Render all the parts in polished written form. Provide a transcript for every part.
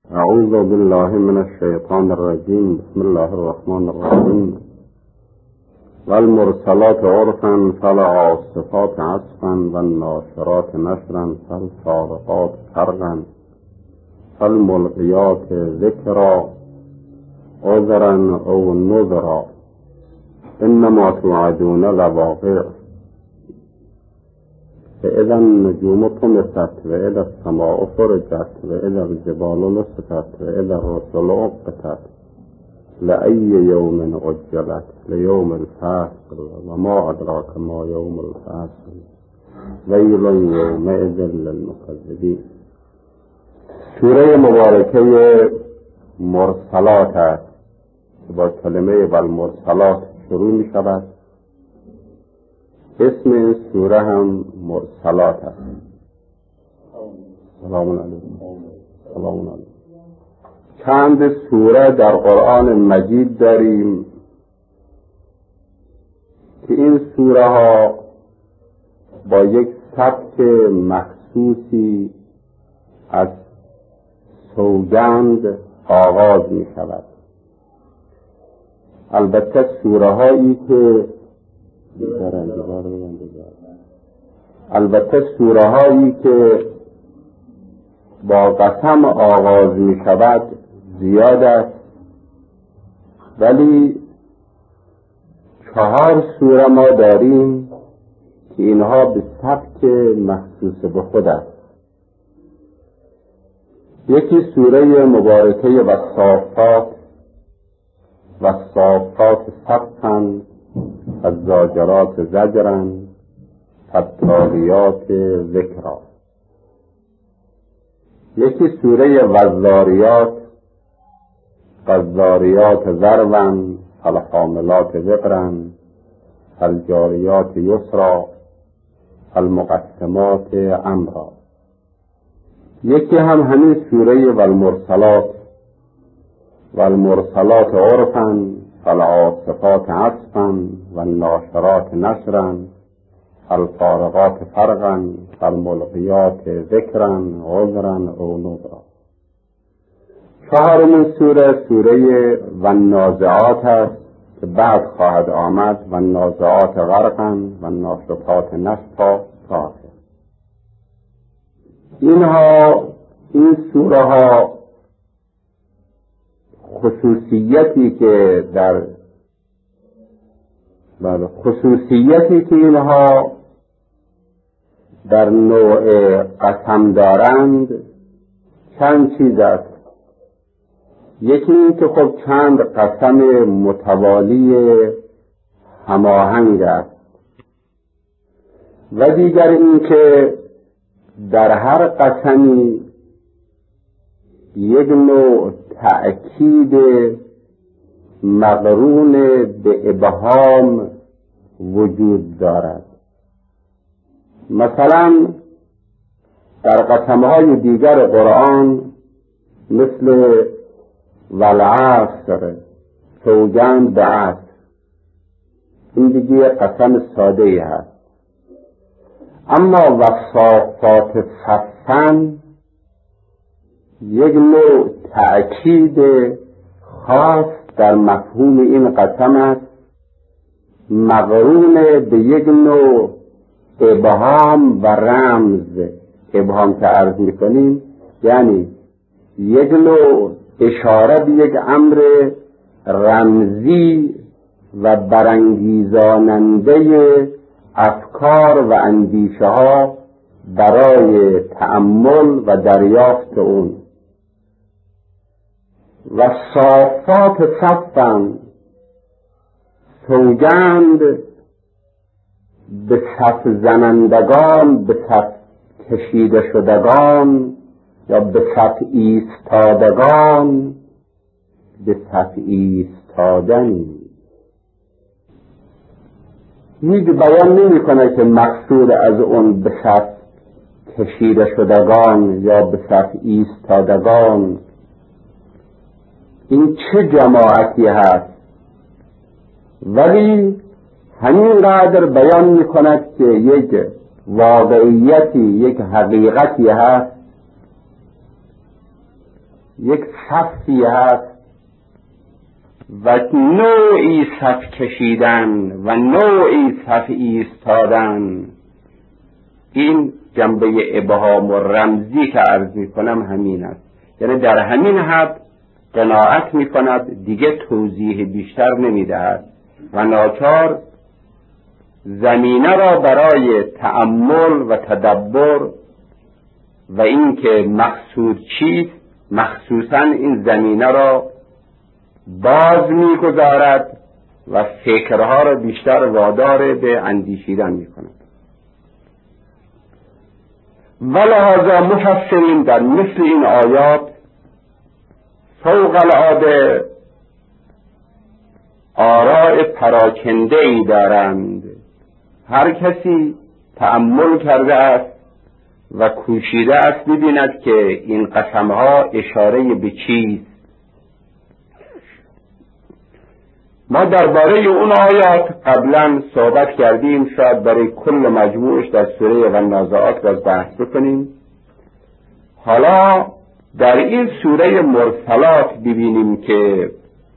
اعوذ بالله من الشیطان الرجیم. بسم الله الرحمن الرحیم. والمرسلات عرفا فالعاصفات عصفا والناشرات نشرا فالفارقات فرقا فالملقیات ذکرا عذرا او نذرا انما توعدون لواقع فاذا النجوم طمست واذا السماء فرجت واذا الجبال نسفت واذا الرسل عقتت لأي يوم أجلت ليوم الفصل وما أدراك ما يوم الفصل ويل يومئذ للمكذبين. سوره مبارکه مرسلات است که با کلمه والمرسلات شروع می شود. اسم این سوره هم مرسلات است. سلام علیکم. سلام علیکم. چند سوره در قرآن مجید داریم که این سوره ها با یک سبک مخصوصی از سوگند آغاز می شود. البته سوره هایی که با قسم آغاز می شود زیاد است، ولی 4 سوره ما داریم که اینها به سبک مخصوص به خود است. یکی سوره مبارکه والصافات صفا الزاجرات زجرا فالتالیات ذکرا. یکی سوره والذاریات ذروا فالحاملات وقرا فالجاریات یسرا فالمقسمات امرا. یکی هم همین سوره والمرسلات عرفا فالعاصفات عصفا والناشرات نشرا فالفارقات فرقا فالملقیات ذکرا عذرا او نذرا. 4 سوره والنازعات است که بعد خواهد آمد والنازعات غرقا والناشطات نشطا تا این سوره ها خصوصیتی که اینها در نوع قسم دارند چند چیز است. یکی این که خب چند قسم متوالی هماهنگ است و دیگر این که در هر قسمی یک نوع تأکید مقرون به ابهام وجود دارد. مثلا در قسمهای دیگر قرآن مثل والعصر سوگند به عصر، این دیگه قسم ساده ای هست. اما والصافات صفا یک نوع تأکید خاص در مفهوم این قسم است، مقرون به یک نوع ابهام و رمز. ابهام که عرض میکنیم یعنی یک نوع اشاره به یک امر رمزی و برانگیزاننده افکار و اندیشه ها برای تأمل و دریافت اون. و صافات صفا سوگند به صف زنندگان، به صف کشیده شدگان یا به صف ایستادگان، به صف ایستادن. هیچ بیان نمی کنه که مقصود از اون به صف کشیده شدگان یا به صف ایستادگان این چه جماعتی هست، ولی همینقدر بیان می کند که یک واقعیتی، یک حقیقتی هست یک صفی هست و نوعی صف کشیدن و نوعی صف ایستادن. این جنبه ابهام و رمزی که عرض میکنم همین است، یعنی در همین حد قناعت میکند، دیگه توضیح بیشتر نمیدهد و ناچار زمینه را برای تأمل و تدبر و این که مقصود چیست مخصوصا این زمینه را باز میگذارد و فکرها را بیشتر وادار به اندیشیدن میکند. ولهذا مفسرین در مثل این آیات فوق العاده آراء پراکنده‌ای دارند. هر کسی تأمل کرده است و کوشیده است ببیند که این قسمها اشاره به چیست. ما درباره اون آیات قبلا صحبت کردیم، شاید برای کل مجموعش در سوره والنازعات باز بحث بکنیم. حالا در این سوره مرسلات ببینیم که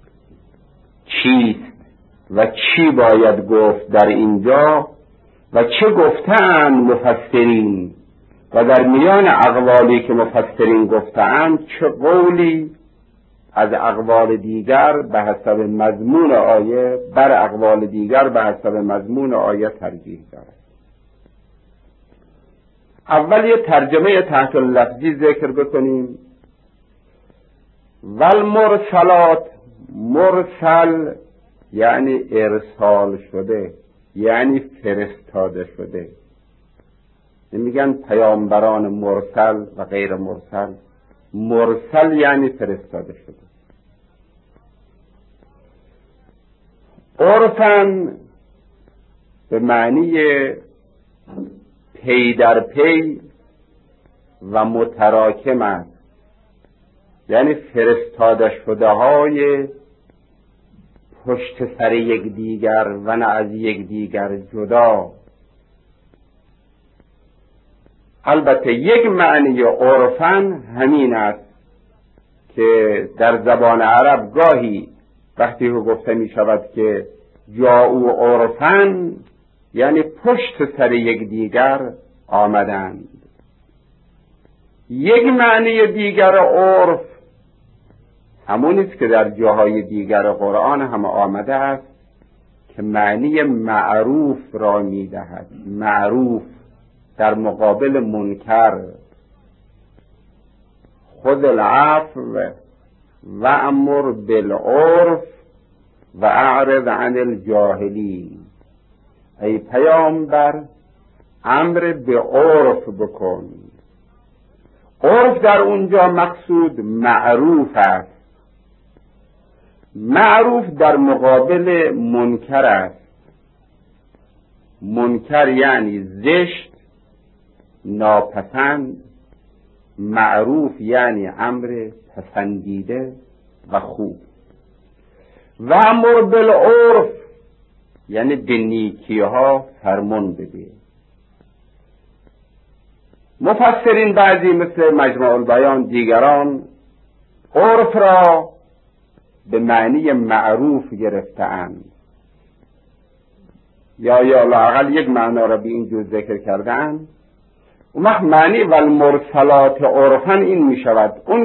چیست و چی باید گفت در اینجا و چه گفتند مفسرین و در میان اقوالی که مفسرین گفتند چه قولی از اقوال دیگر به حسب مضمون آیه بر اقوال دیگر به حسب مضمون آیه ترجیح دارد. اول یه ترجمه تحت اللفظی ذکر بکنیم. والمرسلات، مرسل یعنی ارسال شده، یعنی فرستاده شده. میگن پیامبران مرسل و غیر مرسل. مرسل یعنی فرستاده شده. عرفاً به معنی پی در پی و متراکم است، یعنی فرستاده شده های پشت سر یک دیگر و نه از یک دیگر جدا. البته یک معنی عرفاً همین است که در زبان عرب گاهی وقتی که گفته می شود که جاءوا عرفاً یعنی پشت سر یک دیگر آمدند. یک معنی دیگر عرف همونیست که در جاهای دیگر قرآن هم آمده است که معنی معروف را می دهد. معروف در مقابل منکر. خذ العفو و امر بالعرف و اعرض عن الجاهلین. ای پیامبر امر به عرف بکن. عرف در اونجا مقصود معروف است. معروف در مقابل منکر است. منکر یعنی زشت، ناپسند. معروف یعنی امر پسندیده و خوب. و امر بالعرف یعنی به نیکی‌ها فرمان بده. مفسرین بعضی مثل مجمع البیان دیگران عرف را به معنی معروف گرفته‌اند یا لااقل یک معنا را به این جور ذکر کرده‌اند. اون وقت معنی والمرسلات عرفاً این می شود اون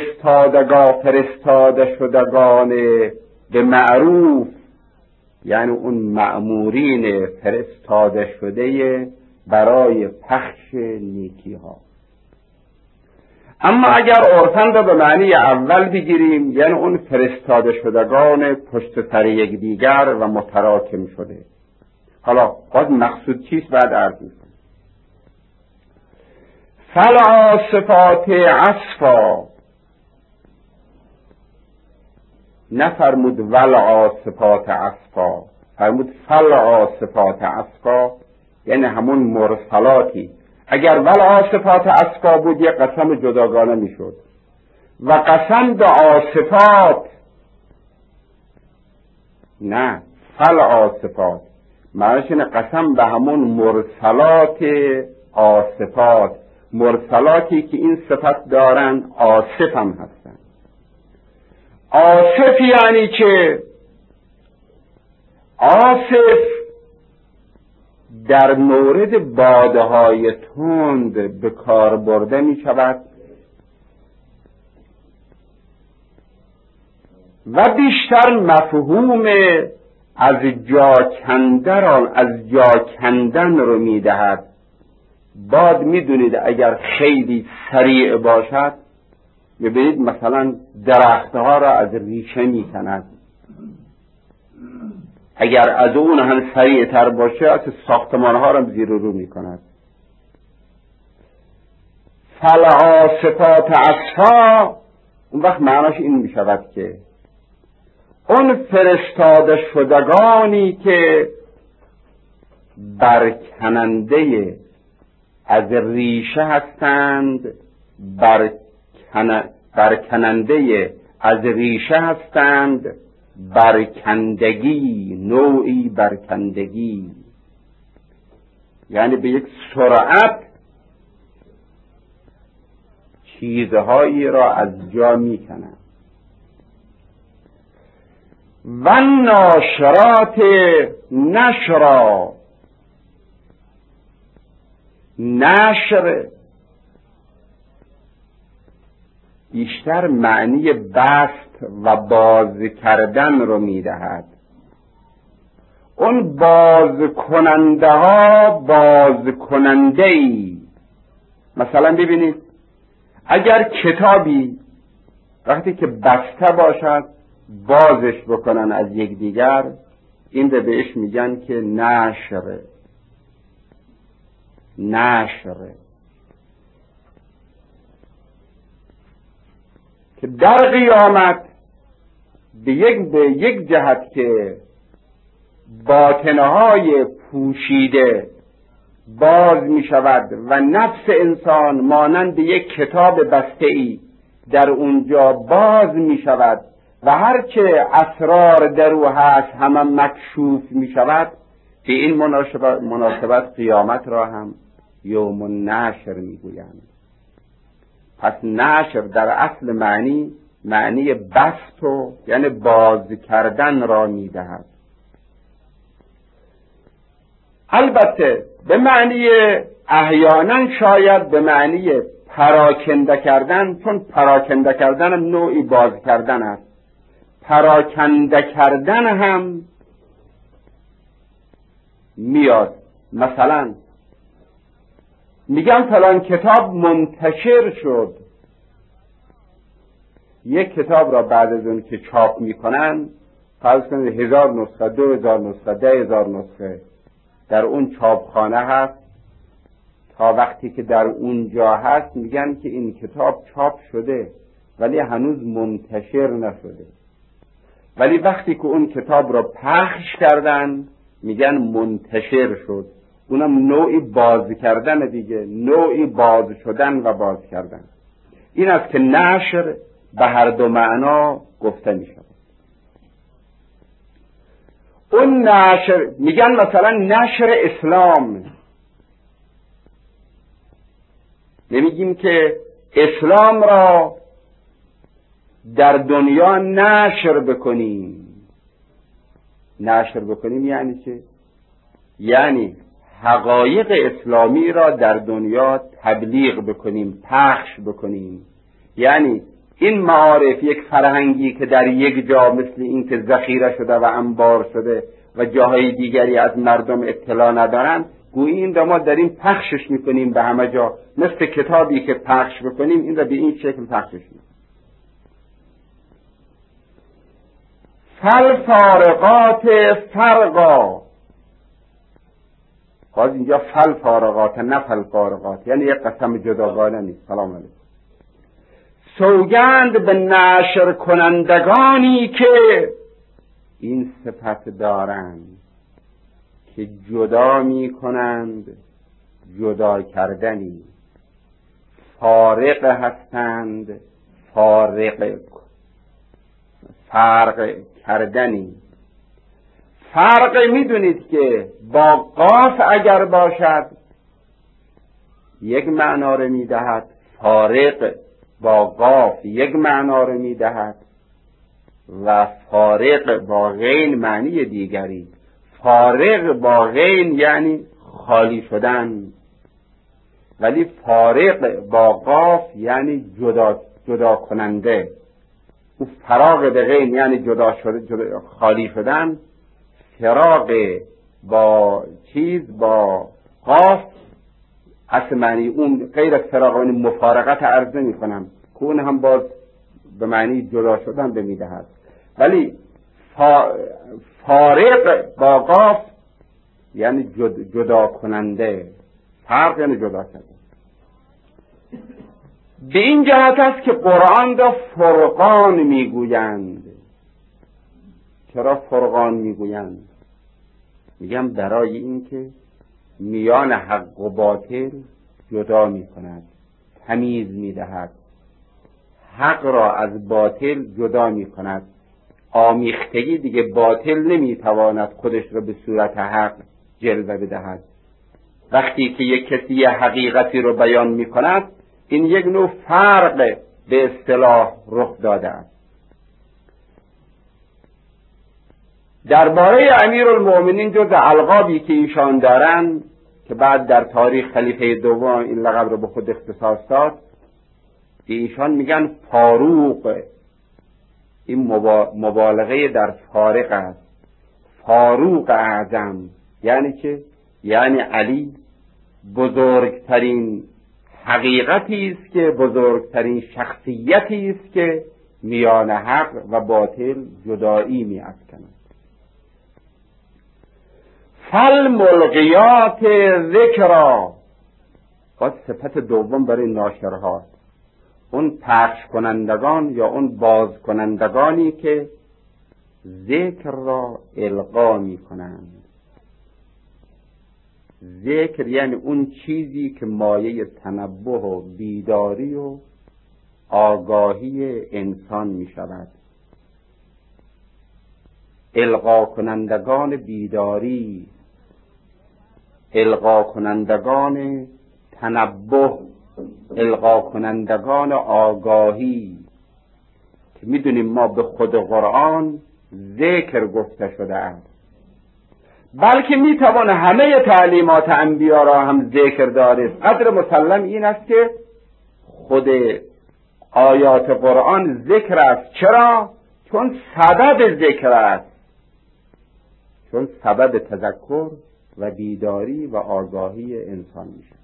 فرستاده شدگان به معروف، یعنی اون مأمورین فرستاده شده برای پخش نیکی ها. اما اگر عرفاً را به معنی اول بگیریم یعنی اون فرستاده شدگان پشت سر یک دیگر و متراکم شده. حالا باز مقصود چیست بعد عرض می‌کنم. فالعاصفات عصفا، نفرمود والعاصفات عصفا، فرمود فالعاصفات عصفا، یعنی همون مرسلاتی. اگر والعاصفات عصفا بود یک قسم جداگانه میشد و قسم به عاصفات نه، فالعاصفات معنیش اینه قسم به همون مرسلات عاصفات، مرسلاتی که این صفت دارن عاصف هم هستن. آصف یعنی که آصف در مورد بادهای تند به کار برده می شود و بیشتر مفهوم از جا کندن رو می دهد. باد می دونید اگر خیلی سریع باشد ببینید مثلا درختها را از ریشه می کند، اگر از اون هم سریع تر باشه از ساختمانها را زیر و رو می کند. فالعاصفات عصفا، اون وقت معناش این می شود که اون فرستاده شدگانی که برکننده از ریشه هستند، برکننده از ریشه هستند، برکندگی، نوعی برکندگی، یعنی به یک سرعت چیزهایی را از جا می کنند. و ناشرات نشرا، نشر بیشتر معنی بست و باز کردن رو میدهد. اون باز کننده ها باز کننده ای، مثلا ببینید اگر کتابی وقتی که بسته باشد بازش بکنن از یکدیگر، این رو بهش میگن که نشر. که در قیامت به یک جهت که باطنهای پوشیده باز می شود و نفس انسان مانند یک کتاب بسته‌ای در اونجا باز می شود و هرچه اسرار در او هست همه مکشوف می شود. به این مناسبت قیامت را هم یوم النشر می گویند. پس نشر در اصل معنی بست و یعنی باز کردن را می دهد. البته به معنی احیانا شاید به معنی پراکنده کردن، چون پراکنده کردن هم نوعی باز کردن است. پراکنده کردن هم میاد. مثلا میگم فلان کتاب منتشر شد. یک کتاب را بعد از اون که چاپ میکنن فرض کنید 1000 نسخه، 2000 نسخه، 10,000 نسخه در اون چاپخانه هست، تا وقتی که در اونجا هست میگن که این کتاب چاپ شده ولی هنوز منتشر نشده. ولی وقتی که اون کتاب را پخش کردن میگن منتشر شد. اونم نوعی باز کردن دیگه، نوعی باز شدن و باز کردن. این است که نشر به هر دو معنا گفته می شود. اون نشر میگن مثلا نشر اسلام، نمیگیم که اسلام را در دنیا نشر بکنیم. نشر بکنیم یعنی چه؟ یعنی حقایق اسلامی را در دنیا تبلیغ بکنیم، پخش بکنیم. یعنی این معارف یک فرهنگی که در یک جا مثل این که ذخیره شده و انبار شده و جاهای دیگری از مردم اطلاع ندارن، گویی این را ما داریم پخشش میکنیم به همه جا، مثل کتابی که پخش بکنیم این را به این شکل پخشش میکنیم. فالفارقات فرقا، باز اینجا فالفارقات نه فالفارقات، یعنی یک قسم جداگانه نیست. سلام علیکم. سوگند به نشر کنندگانی که این صفت دارند که جدا می کنند جدا کردنی، فارق هستند فرق کردنی. فرق میدونید که با قاف اگر باشد یک معنا رو میدهد، فارق با قاف یک معنا رو میدهد. و فارق با غین معنی دیگری. فارق با غین یعنی خالی شدن، ولی فارق با قاف یعنی جدا کننده. او فراق به غین یعنی جدا خالی شدن، فراق با با قاف اصل معنی اون غیر از فراق یعنی مفارقت عرض نمی کنم که اون هم باز به معنی جدا شدن به میدهد، ولی فارق با قاف یعنی جدا کننده. فرق یعنی جدا کرده. به این جهت است که قرآن را فرقان میگویند. چرا فرقان میگویند؟ میگم برای اینکه میان حق و باطل جدا میکند، تمیز میدهد، حق را از باطل جدا میکند. آمیختگی دیگه باطل نمیتواند خودش را به صورت حق جلوه بدهد. وقتی که یک کسی حقیقتی رو بیان میکند، این یک نوع فرق به اصطلاح رخ داده است. درباره امیرالمؤمنین جز القابی که ایشان دارند که بعد در تاریخ خلیفه دوم این لقب رو به خود اختصاص داد، ایشان میگن فاروق. این مبالغه در فارق است. فاروق اعظم یعنی چه؟ یعنی علی بزرگترین حقیقتی است که بزرگترین شخصیتی است که میان حق و باطل جدایی می‌افکند. فالملقیات ذکرا، باید صفت دوم برای ناشرهاست، اون پخش کنندگان یا اون باز کنندگانی که ذکر را القا می کنند. ذکر یعنی اون چیزی که مایه تنبه و بیداری و آگاهی انسان می شود. القا کنندگان بیداری، القا کنندگان تنبه، القا کنندگان آگاهی، که میدونیم ما به خود قرآن ذکر گفته شده است، بلکه میتوان همه تعلیمات انبیا را هم ذکر دارید. قدر مسلم این است که خود آیات قرآن ذکر است. چرا؟ چون سبب ذکر است، چون سبب تذکر و بیداری و آگاهی انسان میشه.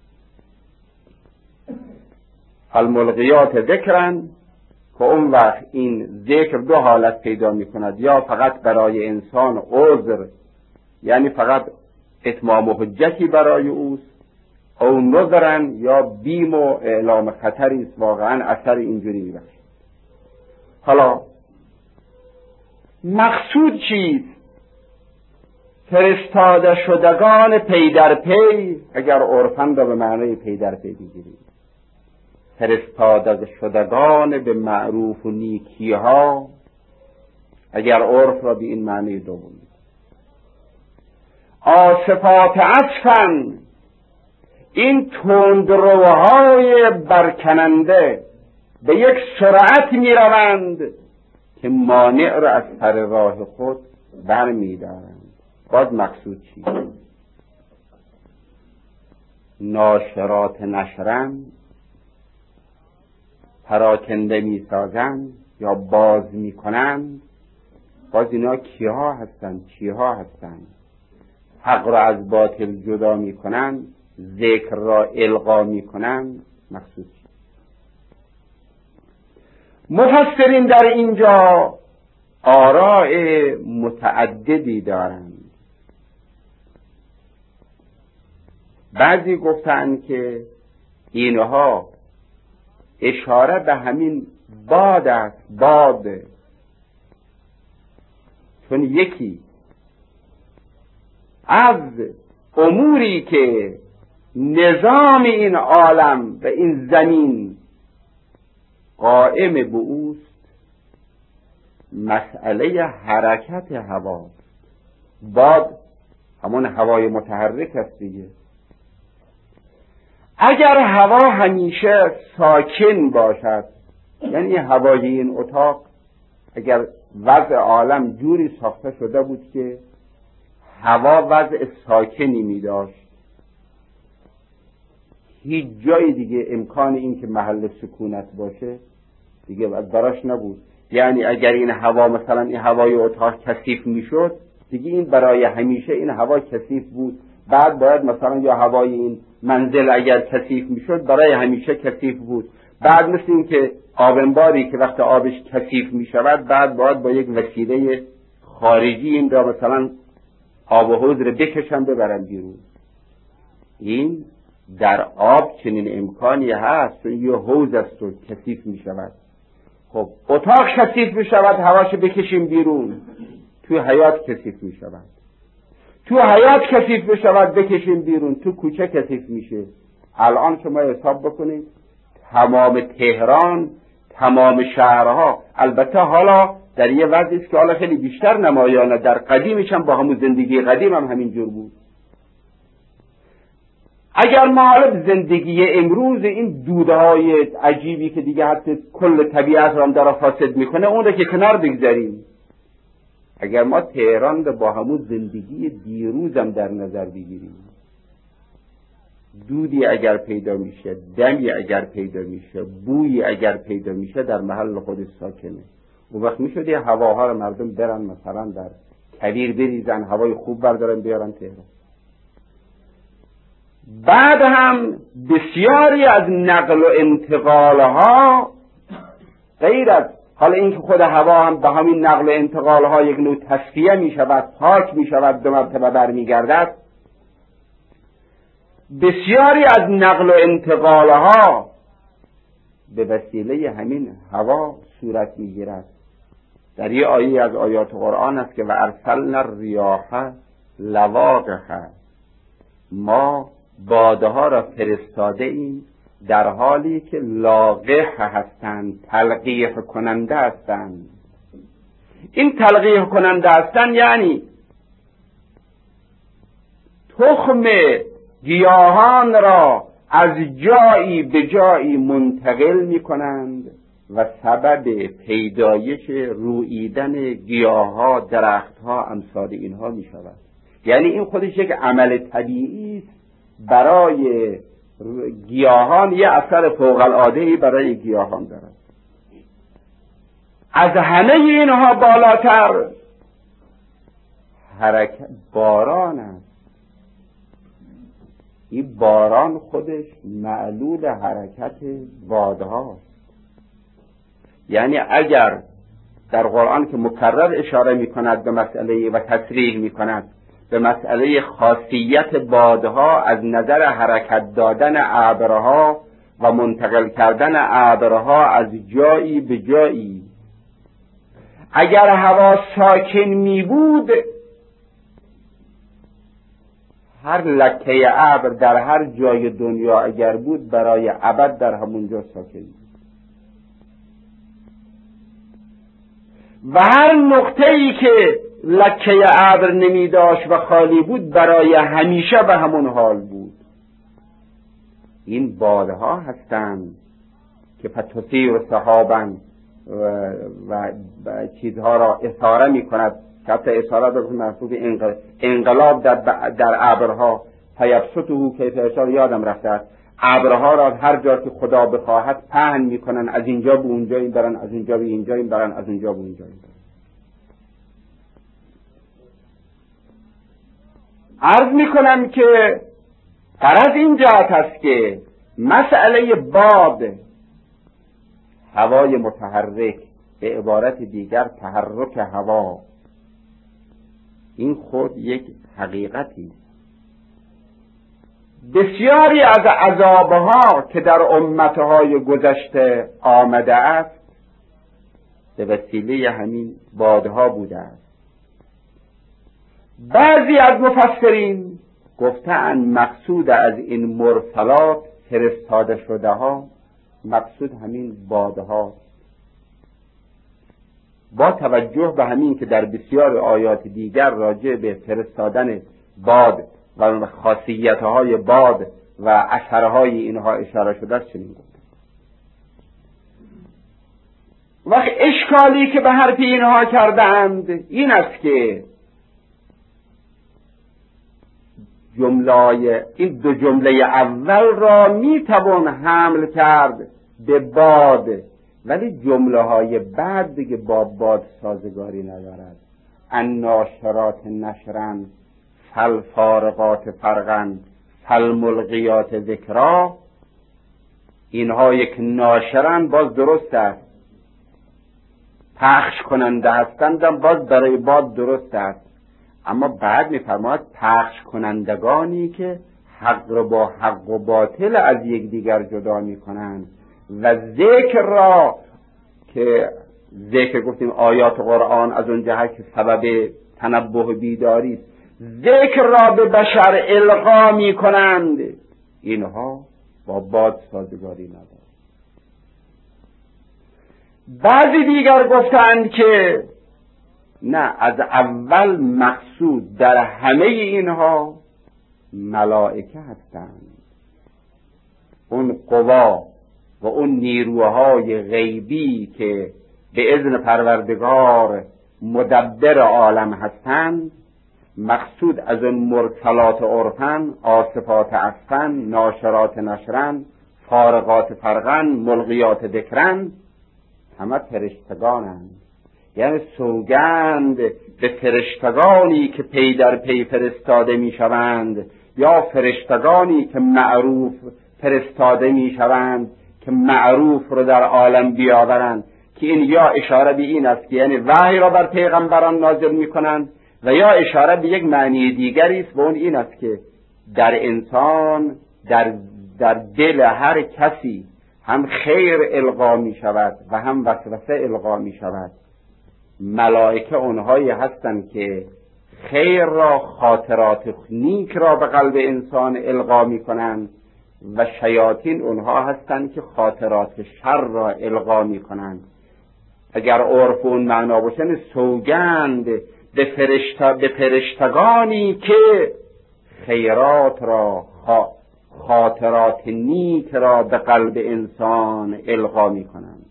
الملقیات ذکرن که اون وقت این ذکر دو حالت پیدا میکند، یا فقط برای انسان عذر، یعنی فقط اتمام حجتی برای اوست، او نذرن یا بیم و اعلام خطری است. واقعا اثر اینجوری میبخشید. حالا مقصود چیست؟ فرستاده شدگان پی در پی، اگر عرفاً را به معنی پی در پی بگیریم، فرستاده شدگان به معروف و نیکی ها، اگر عرف را به این معنی دوم. آصفات عصفاً، این تندروهای برکننده به یک سرعت می روند که مانع را از سر راه خود بر می دارند. باز مقصود چیست؟ ناشرات نشرن، پراکنده می سازند یا باز می کنند. باز اینا کیها هستند؟ چیها هستند؟ حق را از باطل جدا می کنند، ذکر را القا می کنند. مقصود چیست؟ مفسرین در اینجا آراء متعددی دارند. بعضی گفتند که اینها اشاره به همین باد است، باد، چون یکی از اموری که نظام این عالم و این زمین قائم به اوست مسئله حرکت هوا. باد همون هوای متحرک است دیگه. اگر هوا همیشه ساکن باشد، یعنی هوای این اتاق اگر وضع عالم جوری ساخته شده بود که هوا وضع ساکنی می داشت، هیچ جای دیگه امکان این که محل سکونت باشه دیگه براش نبود. یعنی اگر این هوا مثلا این هوای اتاق کثیف می شد، دیگه این برای همیشه این هوا کثیف بود. بعد باید مثلا یا هوای این منزل اگر کثیف می شد برای همیشه کثیف بود. بعد مثل این که آبنباری که وقت آبش کثیف می شود، بعد باید با یک وسیله خارجی این را مثلا آب و حوض را بکشن ببرن بیرون. این در آب چنین امکانی هست، یه حوض است و کثیف می شود. خب اتاق کثیف می شود، هواشو بکشیم بیرون، توی حیات کثیف می شود. تو حیات کثیف می شود، بکشیم بیرون، تو کوچه کثیف میشه. الان شما حساب بکنید تمام تهران، تمام شهرها، البته حالا در یه وضعی است که حالا خیلی بیشتر نمایانه، در قدیمش هم با همون زندگی قدیم هم همین جور بود. اگر ما حالا زندگی امروز این دودهای عجیبی که دیگه حتی کل طبیعت را هم داره فاسد میکنه اون را که کنار بگذاریم، اگر ما تهران را با همون زندگی دیروزم در نظر بگیریم، دودی اگر پیدا میشه، دمی اگر پیدا میشه، بویی اگر پیدا میشه، در محل خودش ساکنه. اون وقت میشد یه هواها رو مردم برن مثلا در کویر بریزن، هوای خوب بردارن بیارن تهران. بعد هم بسیاری از نقل و انتقالها غیر از حالا اینکه خود هوا هم به همین نقل و انتقالها یک نوع تصفیه میشود، پاک میشود، دو مرتبه برمیگردد، بسیاری از نقل و انتقالها به وسیله همین هوا صورت میگیرد. در یه آیه از آیات قرآن است که و ارسلنا الریاح لواقح، ما باده ها را فرستاده ایم در حالی که لاقح هستند، تلقیح کننده هستند. این تلقیح کننده هستند یعنی تخم گیاهان را از جایی به جایی منتقل می کنند و سبب پیدایش روییدن گیاه‌ها، درخت‌ها، امثال اینها می شود. یعنی این خودش یک عمل طبیعی است برای گیاهان، یه اثر فوق العاده‌ای برای گیاهان دارد. از همه اینها بالاتر حرکت باران است. این باران خودش معلول حرکت بادهاست. یعنی اگر در قرآن که مکرر اشاره می کند به مسئله و تصریح می کند به مسئله خاصیت بادها از نظر حرکت دادن ابرها و منتقل کردن ابرها از جایی به جایی، اگر هوا ساکن می بود هر لکه ابر در هر جای دنیا اگر بود برای ابد در همونجا ساکن بود و هر نقطه‌ای که لکه ابر نمی داشت و خالی بود برای همیشه به همون حال بود. این بادها هستند که فتثیر سحابا و چیزها را اثاره می کند، که حتی اثاره به محسوب انقلاب در ابرها، فیبسطه کیف یشاء، یادم رفته است، ابرها را هر جا که خدا بخواهد پهن می کنن، از اینجا به اونجا این برن، از اونجا به اینجا این برن، از اونجا به اونجا این برن. عرض می کنم که غرض این جهت است که مسئله باد، هوای متحرک، به عبارت دیگر تحرک هوا، این خود یک حقیقتی. بسیاری از عذابها که در امتهای گذشته آمده است به وسیله همین بادها بوده است. بعضی از مفسرین گفتند مقصود از این مرسلات، فرستاده شده ها، مقصود همین بادها، با توجه به همین که در بسیار آیات دیگر راجع به فرستادن باد و خاصیتهای باد و اثرهای اینها اشاره شده است. چنین گفت وقت اشکالی که به حرف اینها کردند این است که این دو جمله اول را میتوان حمل کرد به باد، ولی جمله های بعد دیگه با باد سازگاری ندارد. الناشرات نشرا فالفارقات فرقا فالملقیات ذکرا، اینها یک ناشرن باز درست است، پخش کننده هستند باز برای باد درست است، اما بعد می‌فرماید پخش کنندگانی که حق را با حق و باطل از یکدیگر جدا می‌کنند و ذکر را که ذکر گفتیم آیات قرآن از اون جهت که سبب تنبه بیداری است، ذکر را به بشر القا می‌کنند، اینها با باد سازگاری ندارد. بعضی دیگر گفتند که نه، از اول مقصود در همه اینها ملائکه هستند، اون قوا و اون نیروهای غیبی که به اذن پروردگار مدبر عالم هستند، مقصود از اون مرسلات عرفن، آصفات عصفن، ناشرات نشرن، فارقات فرقن، ملقیات ذکرن، همه فرشتگانند. یعنی سوگند به فرشتگانی که پی در پی فرستاده می شوند، یا فرشتگانی که معروف فرستاده می شوند که معروف رو در عالم بیاورند، که این یا اشاره به این است که یعنی وحی را بر پیغمبران نازل می کنند، و یا اشاره به یک معنی دیگری است و اون این است که در انسان در دل هر کسی هم خیر القا می شود و هم وسوسه القا می شود. ملائکه اونهایی هستند که خیر را، خاطرات نیک را به قلب انسان القا می کنند و شیاطین اونها هستند که خاطرات شر را القا می کنند. اگر عرف اون معنا باشه، سوگند به فرشتگانی که خیرات را، خاطرات نیک را به قلب انسان القا می کنند.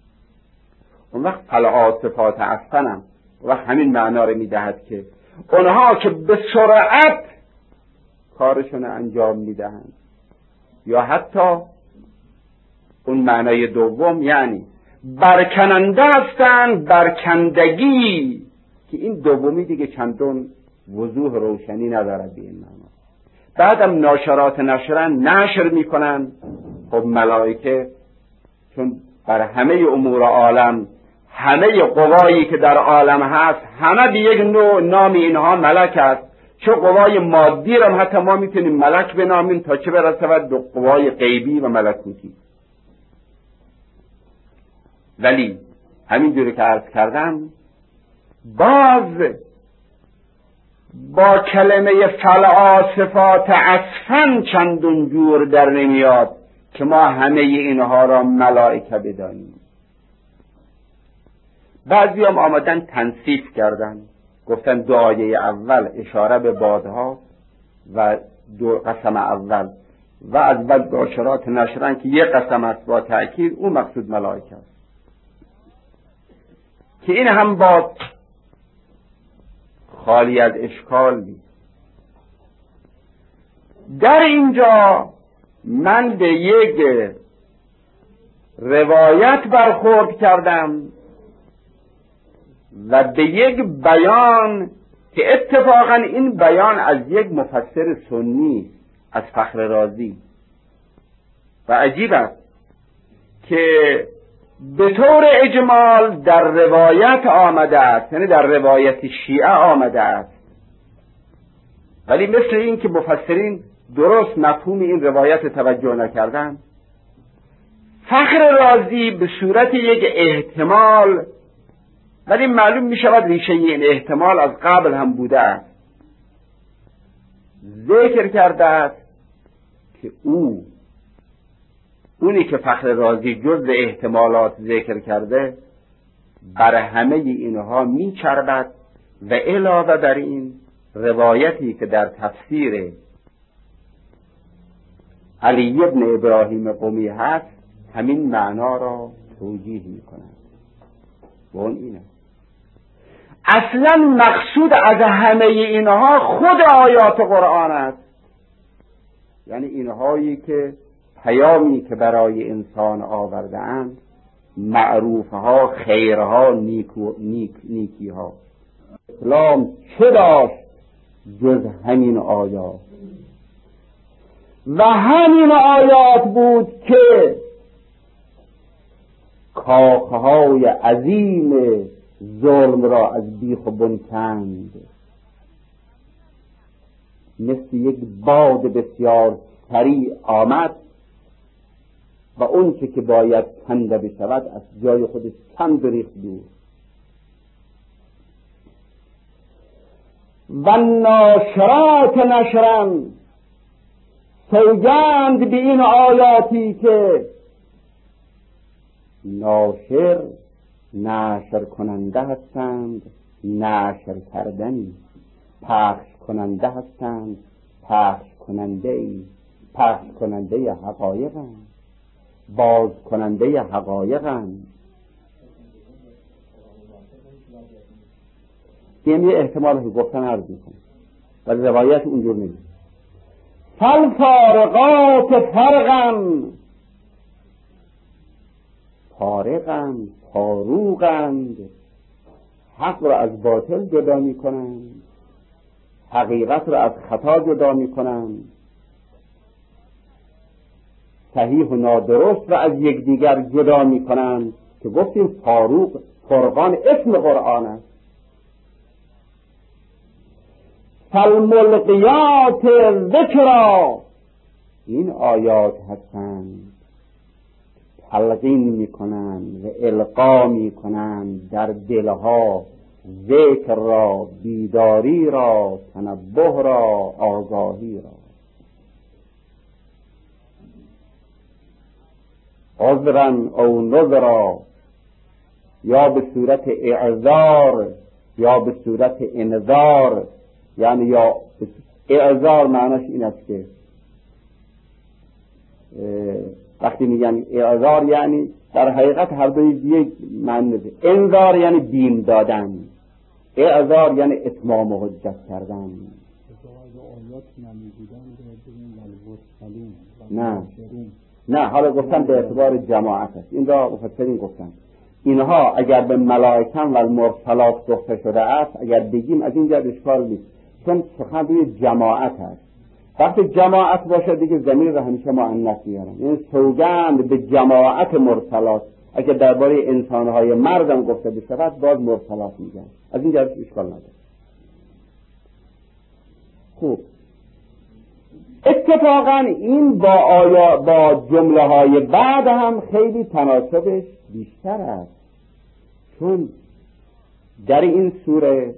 اون وقت فالعاصفات عصفن و همین معنا رو می دهد که اونها که به سرعت کارشون انجام می دهند، یا حتی اون معنای دوم یعنی برکننده هستند، برکندگی، که این دومی دیگه چندون وضوح روشنی ندارد به این معنا. بعدم ناشرات نشرن، نشر میکنن. خب ملائکه چون بر همه امور عالم، همه قوایی که در عالم هست، همه به یک نوع نام اینها ملک است. چه قوای مادی را حتی ما میتونیم ملک بنامیم تا چه برسد به قوای غیبی و ملکوتی. ولی همینجوری که عرض کردم، باز با کلمه فالعاصفات عصفن چندون جور در نمیاد که ما همه اینها را ملائکه بدانیم. بعضی هم آمدن تنصیف کردن، گفتن دو آیه اول اشاره به بادها و دو قسم اول و از بعد باشرات نشرن که یک قسم است با تأکید، اون مقصود ملائکه است، که این هم با خالی از اشکال نیست. در اینجا من به یک روایت برخورد کردم و به یک بیان که اتفاقا این بیان از یک مفسر سنی، از فخر رازی، و عجیب است که به طور اجمال در روایت آمده است، یعنی در روایت شیعه آمده است، ولی مثل این که مفسرین درست مفهوم این روایت توجه نکردن. فخر رازی به صورت یک احتمال، ولی معلوم می شود ریشه این احتمال از قبل هم بوده است، ذکر کرده است که اونی که فخر رازی جز احتمالات ذکر کرده بر همه اینها می چربد و علاوه بر این روایتی که در تفسیر علی ابن ابراهیم قمی هست همین معنا را توجیه می کند. و اون اینه. اصلا مقصود از همه اینها خود آیات قرآن است، یعنی اینهایی که پیامی که برای انسان آورده اند، معروفها، خیرها، نیکیها. اسلام چه داشت جز همین آیات؟ و همین آیات بود که کاخهای عظیم ظلم را از بیخ و بن کند، مثل یک باد بسیار سریع آمد و اون که باید کنده بشود از جای خودش کند ریخت دور. و ناشرات نشرن، سوگند به این آیاتی که ناشر کننده هستند، نشر کردنی، پخش کننده هستند، پخش کننده حقایقند، باز کننده حقایقند. این یه احتمال که گفتن عرض میکنم ولی روایت اونجور نیست. فالفارقات فرقا، فارقند، فاروقند، حق را از باطل جدا میکنند، حقیقت را از خطا جدا میکنند، صحیح و نادرست را از یکدیگر جدا میکنند که گفتیم فاروق، فرقان اسم قرآن است. فالملقیات ذکرا، این آیات هستند تلقین میکنند و القا میکنند در دلها ذکر را، بیداری را، تنبه را، آگاهی را. عذرا او نذرا، یا به صورت اعذار یا به صورت انذار. یعنی یا اعذار معناش این است که وقتی میگن اعذار یعنی در حقیقت هر دوی یک معنی ده. انذار یعنی بیم دادن، اعذار یعنی اتمام و حجت کردن. نه حالا گفتن به اعتبار جماعت است، این را مفسرین گفتن اینها اگر به ملائکه و المرسلات گفته شده است، اگر بگیم از اینجا اشکال نیست، چون سخن روی جماعت است. وقتی جماعت باشه دیگه ضمیر را همیشه مؤنث میارن، یعنی سوگند به جماعت مرسلات. اگر درباره انسانهای مردم گفته بشود باز مرسلات میگن، از اینجا اشکال نداره. خوب، اتفاقا این با جمله های بعد هم خیلی تناسبش بیشتر است، چون در این سوره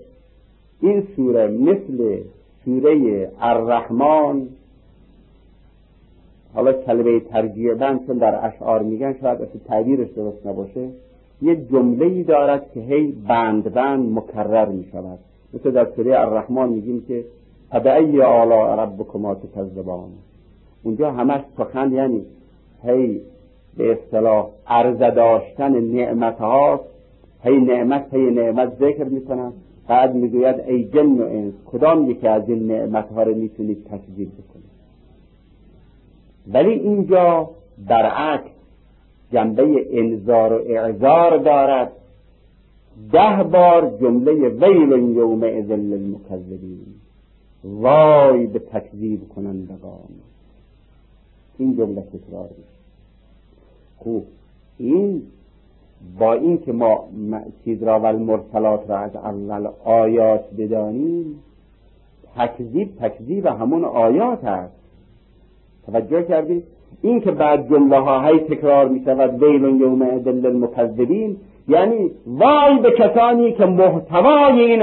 مثل سوره الرحمن، حالا کلمه ترجیح بند چون در اشعار میگن شاید اصلا تعبیرش درست نباشه، یه جمله‌ای دارد که هی بند مکرر میشود. مثل در سوره الرحمن میگیم که فبأی آلاء ربکما تکذبان، اونجا همش سخن یعنی هی به اصطلاح عرضه داشتن نعمت ها، هی نعمت ذکر میکنن، بعد میگوید ای جن و انس کدام یکی از این نعمت ها رو میتونید تکذیب بکنید. ولی اینجا برعکس جنبه انذار و اعذار دارد. 10 بار جمله ویل یومئذ للمکذبین، وای به تکذیب کنندگان، این جمله تکرار میشه. خوب، این با این که ما چیز را و المرسلات را از اول آیات بدانیم، تکذیب همون آیات هست. توجه کردید؟ این که بعد جمله ها هی تکرار می شود ویل یومئذ للمکذبین، یعنی وای به کسانی که محتوای این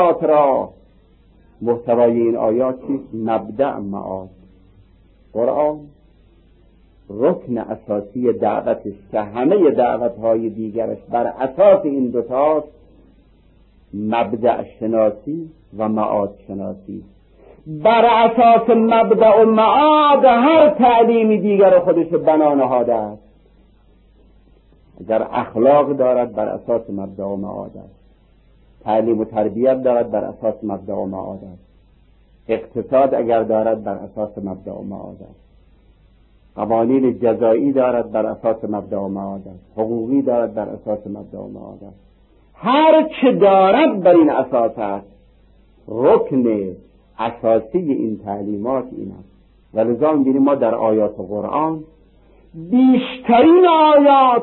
آیات چیست؟ مبدأ معاد. قرآن رکن اساسی دعوتش که همه دعوتهای دیگرش بر اساس این دوتاست، مبدأ شناسی و معاد شناسی. بر اساس مبدأ و معاد هر تعلیمی دیگر خودش بنا نهاده است. اگر اخلاق دارد بر اساس مبدأ و معاد است، تعلیم و تربیت دارد بر اساس مبدأ و معاد است، اقتصاد اگر دارد بر اساس مبدأ و معاد است، قوانین جزایی دارد بر اساس مبدأ و معاد است، حقوقی دارد بر اساس مبدأ و معاد است. هر چه دارد بر این اساس است. رکن اساسی این تعلیمات این است. ولذا می‌بینیم ما در آیات قرآن بیشترین آیات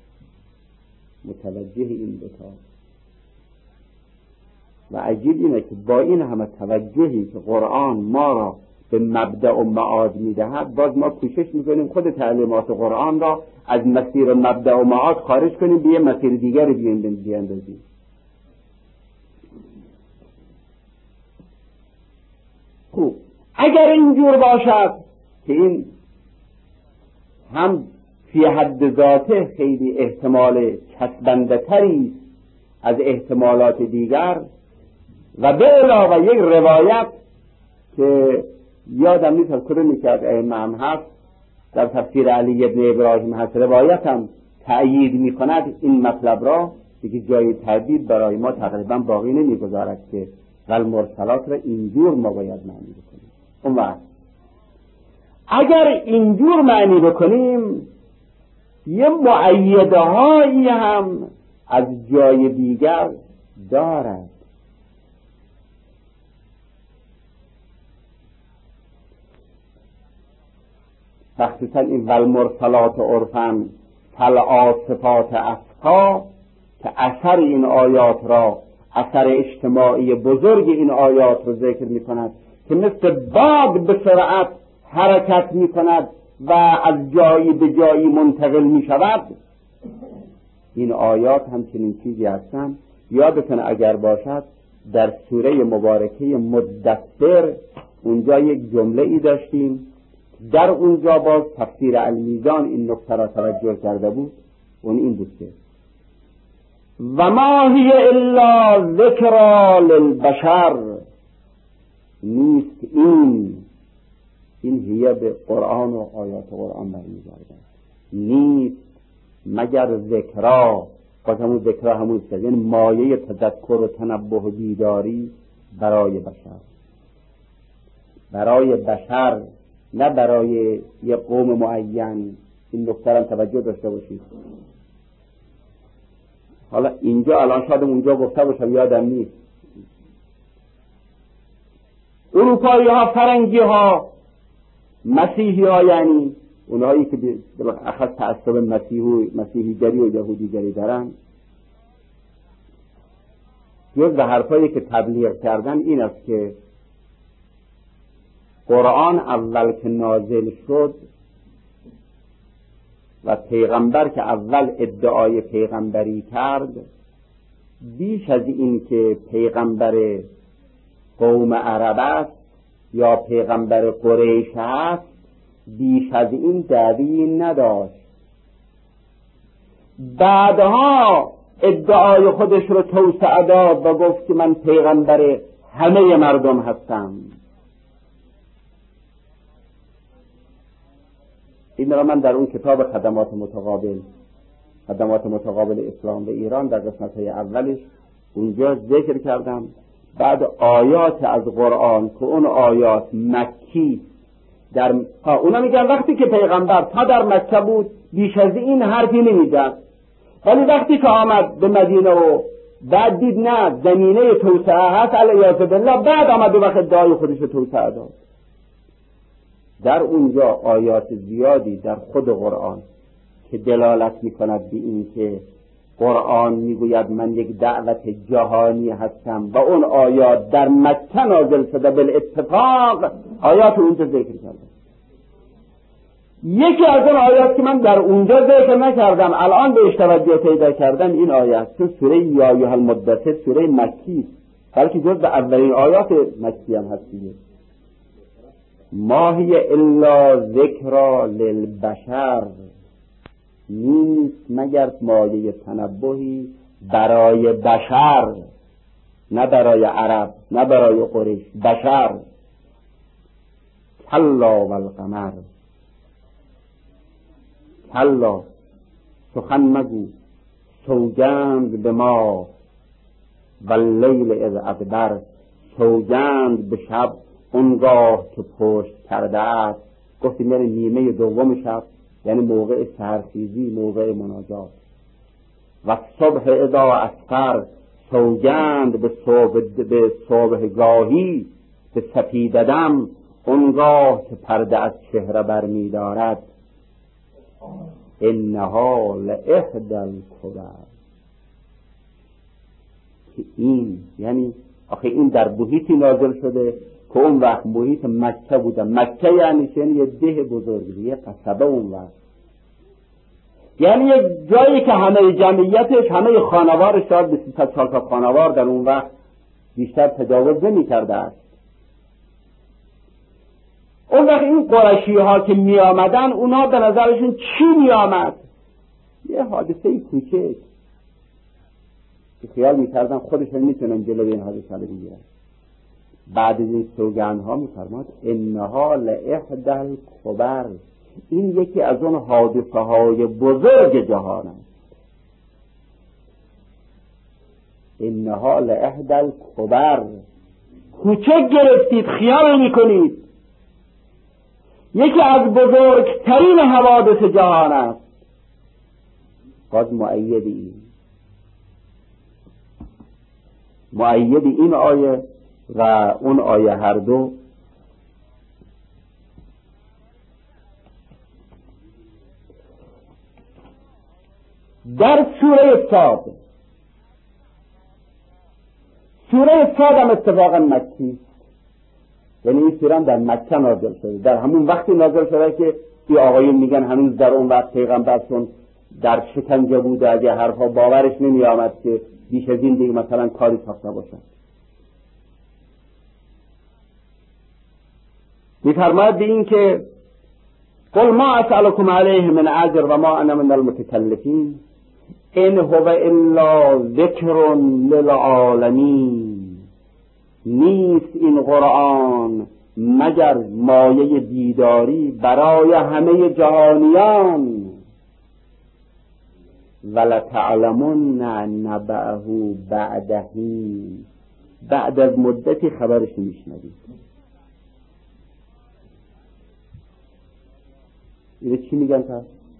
متوجه این دوتا و عجیب اینه که با این همه توجهی که قرآن ما را به مبدأ و معاد میدهد، باز ما کوشش میکنیم خود تعلیمات قرآن را از مسیر مبدأ و معاد خارج کنیم به یه مسیر دیگر بیاندازیم. خوب، اگر اینجور باشد که این هم فی حد ذاته خیلی احتمال چسبنده تری از احتمالات دیگر و به علاوه یک روایت که یادم نیست از کدومی که از ائمه هم هست در تفسیر علی ابن ابراهیم هست، روایت هم تأیید می کند این مطلب را، دیگه جای تردید برای ما تقریبا باقی نمیگذارد که والمرسلات را اینجور ما باید معنی بکنیم. اون وقت اگر اینجور معنی بکنیم یه مؤیده هایی هم از جای دیگر دارد. مخصوصا این والمرسلات عرفا فالعاصفات عصفا که اثر این آیات را، اثر اجتماعی بزرگ این آیات رو ذکر می کند که مثل باد به سرعت حرکت می کند و از جایی به جایی منتقل می شود. این آیات همچنین چیزی هستند. یادتون اگر باشد در سوره مبارکه مدثر اونجا یک جمله ای داشتیم، در اونجا باز تفسیر المیزان این نکته را توجه کرده بود. اون این بود که و ما هی الا ذکرا للبشر، نیست این هی به قرآن و آیات قرآن برمیگردد، نیست مگر ذکرا، باز همون ذکرا همون است، یعنی مایه تذکر و تنبه و بیداری برای بشر، نه برای یک قوم معین. این نکته را توجه داشته باشید. حالا اینجا الان شاید اونجا گفته باشم یادم نیست، اروپایی ها، فرنگی ها، مسیحی ها، یعنی اونهایی که اخذ تعصب مسیحیگری و یهودیگری دارن، جز به حرفایی که تبلیغ کردن این است که قرآن اول که نازل شد و پیغمبر که اول ادعای پیغمبری کرد، بیش از این که پیغمبر قوم عرب است یا پیغمبر قریش است، بیش از این دعوی نداشت. بعدها ادعای خودش رو توسعه داد و گفت که من پیغمبر همه مردم هستم. این را من در اون کتاب خدمات متقابل اسلام و ایران در قسمت‌های اولش اونجا ذکر کردم. بعد آیات از قرآن که اون آیات مکی در اونا میگن وقتی که پیغمبر تا در مکه بود بیش از این حرفی نمیزد، ولی وقتی که آمد به مدینه و بعد دید نه زمینه توسعه هست علیاذ بالله، بعد آمد و وقت دعای خودش توسعه داد. در اونجا آیات زیادی در خود قرآن که دلالت میکند به این که قرآن میگوید من یک دعوت جهانی هستم و اون آیات در مکه نازل شده بالاتفاق، آیات اونجا ذکر کردم. یکی از اون آیات که من در اونجا ذکر نکردم الان بهش توجه پیدا کردم این آیات تو سوره یا ایها المدثر، سوره مکی، بلکه جز به اولین آیات مکی هم هست دیگه. ما هی الا ذکرا للبشر، نیست مگر مایه تنبهی برای بشر، نه برای عرب، نه برای قریش، بشر. کلا والقمر، کلا سخن مگو سوگند به ما واللیل اذ ادبر، سوگند به شب اونگاه که پشت کرده است. گفتیم یعنی نیمه دوم شب، یعنی موقع سحرخیزی، موقع مناجات. و صبح اذا اسفر، سوگند به صبحگاهی، به سپیددم اونگاه که پرده از چهره بر می دارد. انها لاحدی الکبر، که این یعنی آخه این در محیطی نازل شده که اون وقت محیط مکه بوده. مکه یعنی یه ده بزرگ، یه قصبه اون وقت، یعنی یک جایی که همه جمعیتش، همه خانوارش، شاید به 300 تا خانوار در اون وقت بیشتر تجاوز نمی کرده است. اون وقت این قریشی ها که می آمدن، اونا به نظرشون چی می آمد؟ یه حادثه کوچک که خیال می کردن خودشون می تونن جلوی این حادثه رو بگیرن. بعد از این سوگندها می فرماد انها لاحدی الکبر، این یکی از اون حادثه های بزرگ جهان است. انها لاحدی الکبر، کوچک گرفتید، خیال میکنید یکی از بزرگترین حوادث جهان است. باز مؤید این آیه و اون آیه هر دو در سوره صاد. سوره صاد هم اتفاقا مکی، یعنی این سوره هم در مکه نازل شده، در همون وقتی نازل شده که این آقایون میگن هنوز در اون وقت پیغمبرشون در شکنجه بوده، از یه حرفا باورش نمی آمد که بیش از این دیگه مثلا کاری ساخته باشن. میفرماید به این که قل ما اسألكم علیه من اجر و ما انا من المتکلفین ان هو الا ذکر للعالمین، نیست این قرآن مگر مایه بیداری برای همه جهانیان. ولتعلمن نبأه بعد حین، بعد از مدتی خبرش میشنوید. اینه چی میگن تا؟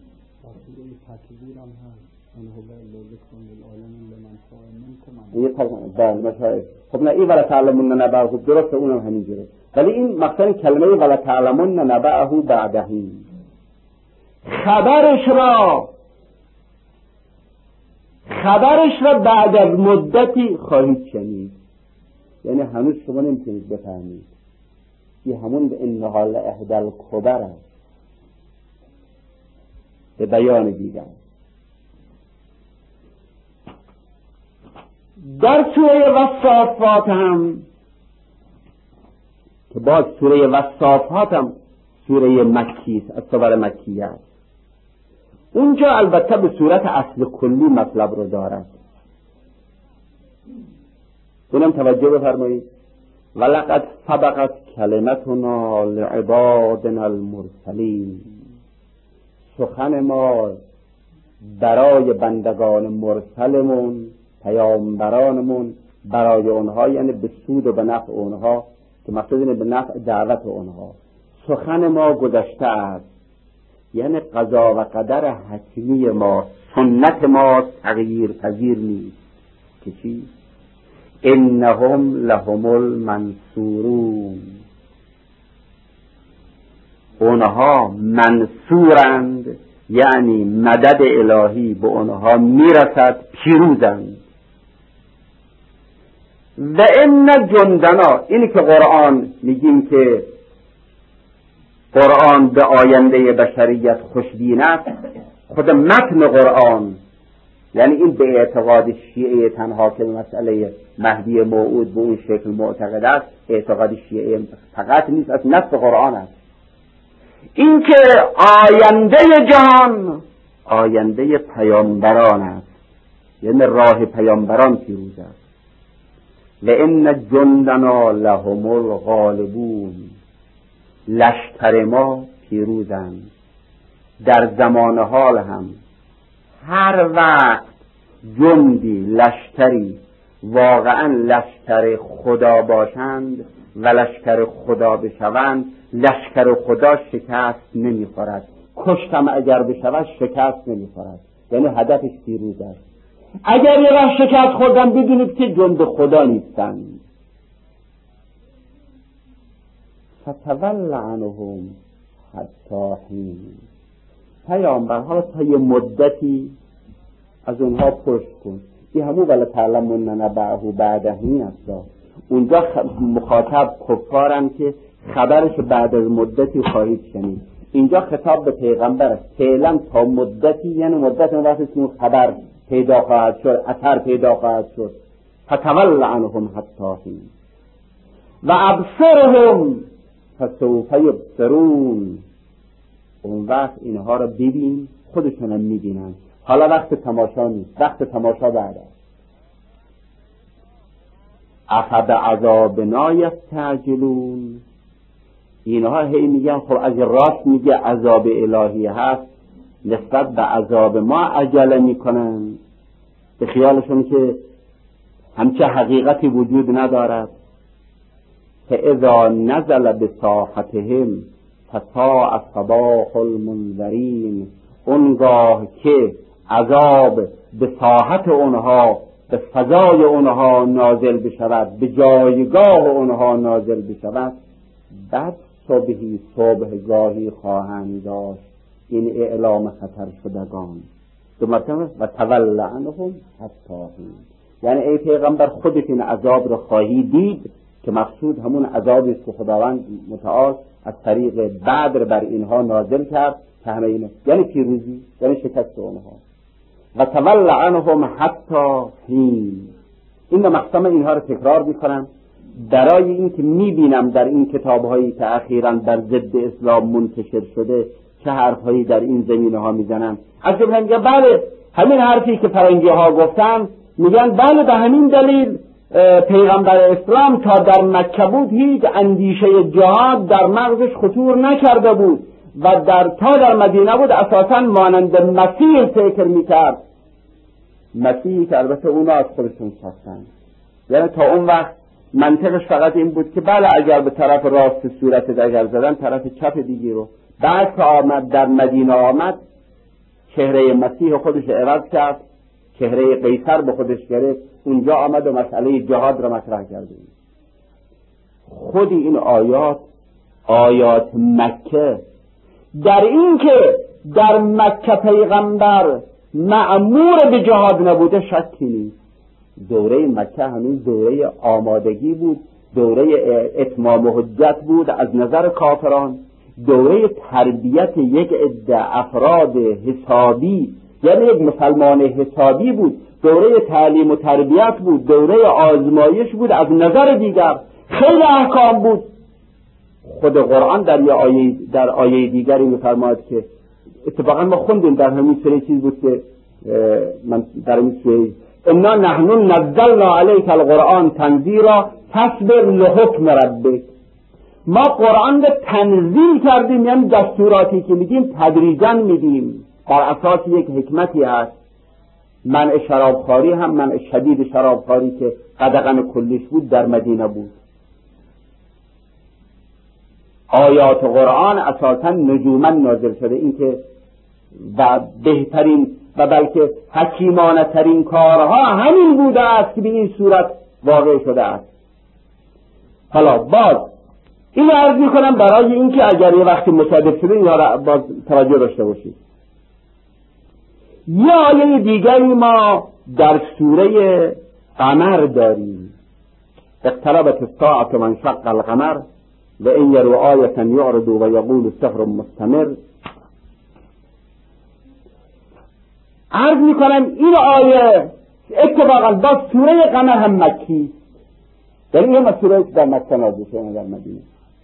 خب نه این ولتعلمن نبأه درسته، اونم همینجوره، ولی این مقصد کلمه ولتعلمن نبأه بعد حین، خبرش را بعد از مدتی خواهید شنید. یعنی هنوز شما نمیتونید بفهمید. این همون به انها لاحدی الکبر است، به بیان دیگر. در سوره والصافات هم که باز سوره والصافات هم سوره مکی است، از سور مکیه است، اونجا البته به صورت اصل کلی مطلب رو دارد. اونم توجه بفرمایید. ولقد سبقت کلمتنا لعبادنا المرسلین، سخن ما برای بندگان مرسلمون، پیامبرانمون، برای اونها، یعنی به سود و به نفع اونها، که مقصود اینه به نفع دعوت اونها، سخن ما گذشته است. یعنی قضا و قدر حتمی ما، سنت ما تغییر پذیر نیست. که چی؟ انهم لهم المنصورون، اونها منصورند، یعنی مدد الهی به اونها میرسد، پیروزند. و ان جندنا، اینی که قرآن میگیم که قرآن به آینده بشریت خوشبین است، خود متن قرآن، یعنی این به اعتقاد شیعه تنها که مسئله مهدی موعود به اون شکل معتقد است، اعتقاد شیعه فقط نیست، از نص قرآن است. این که آینده جهان آینده پیامبران است، یعنی راه پیامبران پیروز است. و ان جندنا لهم الغالبون، لشکر ما پیروزند. در زمان حال هم هر وقت جندی، لشکری واقعا لشکر خدا باشند و لشکر خدا بشوند، لشکر خدا شکست نمیخورد. کشتم اگر بشود شکست نمیخورد، یعنی هدفش پیروز است. اگر یه وقت شکست خوردن بدونید که جند خدا نیستند. فتول عنهم حتی حین، پیامبرها تا یه مدتی از اونها پشت کن. این همون ولی تعلمون نبعه بعد حین است. اونجا مخاطب کفارن که خبرش بعد از مدتی خواهید شنید. اینجا خطاب به پیغمبر است. فعلا تا مدتی، یعنی مدت اون وقتی که خبر پیدا خواهد شد، اثر پیدا خواهد شد. فتول عنهم حتی حین و ابصرهم فسوف یبصرون. اون وقت اینها رو ببین، خودشون هم میبینن. حالا وقت تماشا نیست، وقت تماشا بعد است. افبعذابنا یستعجلون. اینها هی میگن خب اگه راست میگه عذاب الهی هست، نسبت به عذاب ما عجله میکنن، به خیالشون که همچه حقیقتی وجود ندارد. فاذا نزل بساحتهم فساء صباح المنذرین. اونگاه که عذاب به ساحت اونها، به فضای اونها نازل بشود، به جایگاه اونها نازل بشود، بعد صبحی صبحگاهی خواهند داشت. این اعلام خطر شدگان. دو مرتبه و تول عنهم حتی حین، یعنی ای پیغمبر خودت این عذاب رو خواهی دید، که مقصود همون عذابی است که خداوند متعال از طریق بدر بر اینها نازل کرد، که همه اینه یعنی پیروزی، یعنی شکست اونها. و تول عنهم حتی حین. این مقسم اینها رو تکرار میکنم برای این که میبینم در این کتابهایی که اخیراً بر ضد اسلام منتشر شده چه حرفهایی در این زمینه ها میزنن. از جمله میگن بله همین حرفی که فرنگی ها گفتن، میگن بله به همین دلیل پیغمبر اسلام تا در مکه بود هیچ اندیشه جهاد در مغزش خطور نکرده بود و تا در مدینه بود اساساً مانند مسیح فکر میکرد. مسیحی که البته اونا از خودشون ساختن. یعنی تا اون وقت منطقش فقط این بود که بله اگر به طرف راست صورت اگر زدن، طرف چپ دیگه رو. بعد که آمد در مدینه آمد، چهره مسیح خودش عوض کرد، چهره قیصر به خودش گرفت. اونجا آمد و مسئله جهاد را مطرح کرده. خودی این آیات مکه در این که در مکه پیغمبر مأمور به جهاد نبوده شکی نیست. دوره مکه همین دوره آمادگی بود، دوره اتمام حجت بود از نظر کافران، دوره تربیت یک عده افراد حسابی، یعنی یک مسلمان حسابی بود، دوره تعلیم و تربیت بود، دوره آزمایش بود از نظر دیگر، خیلی احکام بود. خود قرآن در آیه دیگری می‌فرماید که اتفاقا ما خوندیم در همین سوره چیز بود که من در این سوره انا نحن نزلنا علیک القرآن تنزیلا فاصبر لحکم ربک. ما قرآن رو تنزیل کردیم، یعنی دستوراتی که میدیم تدریجاً میدیم بر اساس یک حکمتی هست. منع شرابخواری هم منع شدید شرابخواری که قدغن کلیش بود در مدینه بود. آیات قرآن اساساً نجوما نازل شده، این که و بهترین و بلکه حکیمانه ترین کارها همین بوده است که به این صورت واقع شده است. حالا باز این عرض میکنم برای اینکه اگر یه وقتی مصادف شده یا را باز توجه داشته باشید. یه آیه دیگری ما در سوره قمر داریم، اقتربت الساعة وانشق القمر و این یروا آیة یعرضوا و یقولوا سحر مستمر. عرض میکنم این آیه اتفاقا با سوره قمر هم مکی، یعنی این سوره در مکه نازل شده در مدینه.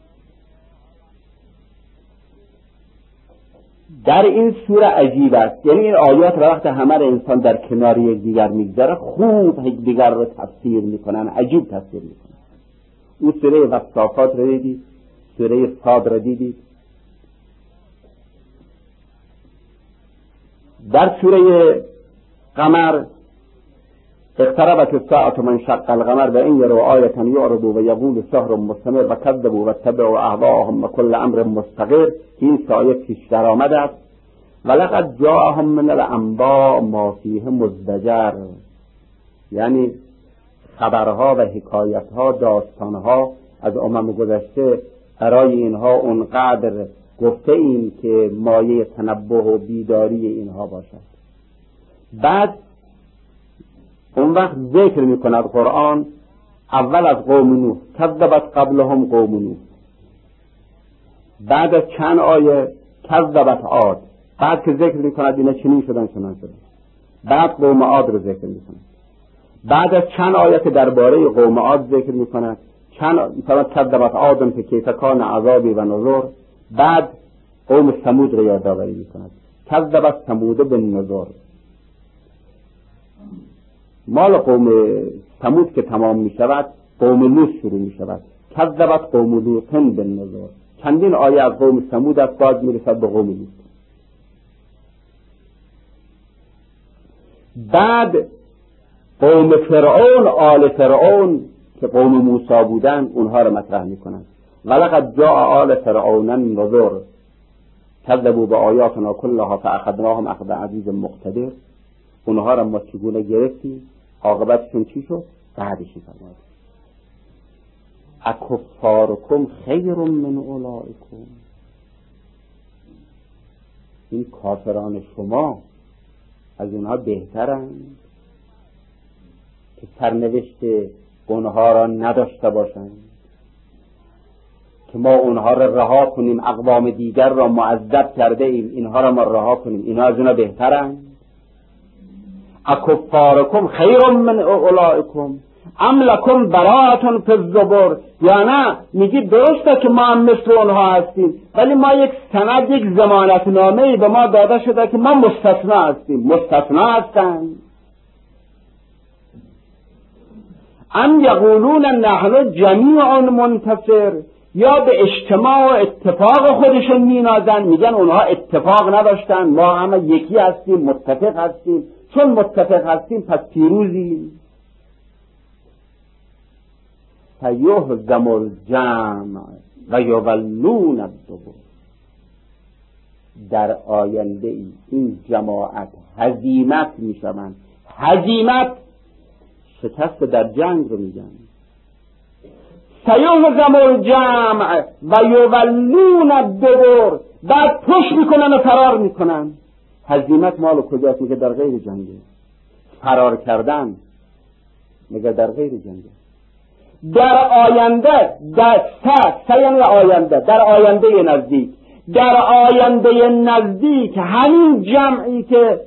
در این سوره عجیب است، یعنی این آیات را وقت همه انسان در کنار یک دیگر میگذاره خوب یک دیگر رو تفسیر میکنن، عجیب تفسیر میکنن. اون سوره وصافات رو دیدید، سوره صاد رو دیدید. در سوره قمر اقتربت الساعة وانشق القمر وإن يروا آية يعرضوا ويقولوا سحر مستمر وكذبوا واتبعوا أهواءهم وكل أمر مستقر. این سایه پیش در آمده است. ولقد جاءهم من الانباء ما فیه مزدجر، یعنی خبرها و حکایتها، داستانها از امم گذشته برای اینها اونقدر گفته ایم که مایه تنبه و بیداری اینها باشد. بعد اون وقت ذکر میکند قرآن اول از قوم نوح، کذبت قبلهم قوم نوح، بعد از چند آیه کذبت عاد، بعد که ذکر میکند اینا چنین شدن چنان شدن، بعد قوم عاد رو ذکر میکند، بعد از چند آیه که درباره قوم عاد ذکر میکند، مثلا کذبت عاد که کیف کان عذابی و نذر، بعد قوم ثمود رو یادآوری میکند، کذبت ثمود بالنذر. مال قوم ثمود که تمام میشود قوم لوط شروع میشود، کذبت قوم لوط بالنذر. چندین آیه از قوم ثمود از باز میرسد به قوم لوط. بعد قوم فرعون، آل فرعون که قوم موسی بودن، اونها رو مطرح میکنند. ولقد جاء آل فرعون النذر کذبوا بآیاتنا کلها فاخذناهم اخذ عزیز مقتدر. اونها رو ما چگونه گرفتیم، عاقبتشون چی شد؟ بعدش فرمود اکفارکم خیر من اولئکم، این کافران شما از اونها بهترند که سرنوشت اونها را نداشته باشند، که ما اونها را رها کنیم، اقوام دیگر را معذب کرده ایم، اینها را ما رها کنیم، اینها از اونها بهترند. اکفارکم خیر من اولئکم ام لکم براءة فی الزبر، یا نه میگی درسته که ما هم مثل اونها هستیم، ولی ما یک سند، یک ضمانتنامه‌ای به ما داده شده که ما مستثنا هستیم. مستثنا هستند. ام یقولون نحن جمیع منتصر، یا به اجتماع و اتفاق خودشون مینازن، میگن اونها اتفاق نداشتن، ما همه یکی هستیم، متفق هستیم، چون متفق هستیم پس پیروزیم. فیهزم الجمع و یولون الدبر، در آینده ای این جماعت هزیمت میشوند. هزیمت شکست در جنگ رو میگن. سیهزم الجمع و یولون الدبر، بعد پشت میکنن و فرار میکنن. هزیمت مال کجاست؟ میگه در غیر جنگه. فرار کردن میگه در غیر جنگه. در آینده، یعنی آینده، در آینده نزدیک، در آینده نزدیک همین جمعی که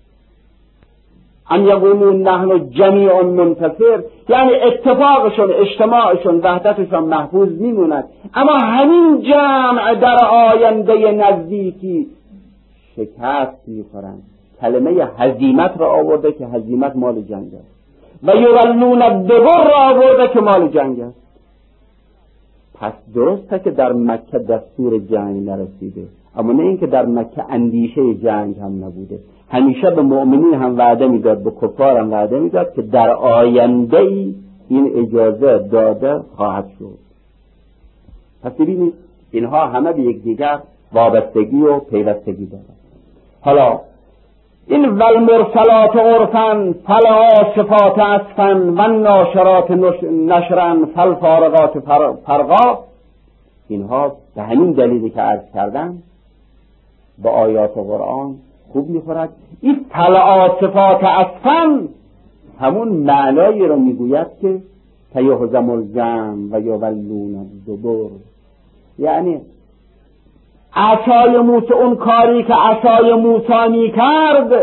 ام یقولون نحن جمیع منتصر، یعنی اتفاقشون، اجتماعشون، وحدتشون محفوظ میموند، اما همین جمع در آینده نزدیکی شکست میخورند. کلمه هزیمت را آورده که هزیمت مال جنگ است، و یولون الدبر را آورده که مال جنگ است. پس درسته که در مکه دستور جنگ نرسیده، اما نه اینکه در مکه اندیشه جنگ هم نبوده. همیشه به مؤمنین هم وعده میداد، به کفار هم وعده میداد که در آینده ای این اجازه داده خواهد شد. پس ببینید اینها همه به یکدیگر وابستگی و پیوستگی دارند. حالا این والمرسلات عرفا فالعاصفات عصفا والناشرات نشرا فالفارغات فرقا، اینها به همین دلیلی که عرض کردم با آیات قرآن خوب میخورد. این فالعاصفات عصفا همون معنایی رو میگوید که سیهزم الجمع و یولون الدبر، یعنی عصای موسی، اون کاری که عصای موسی میکرد،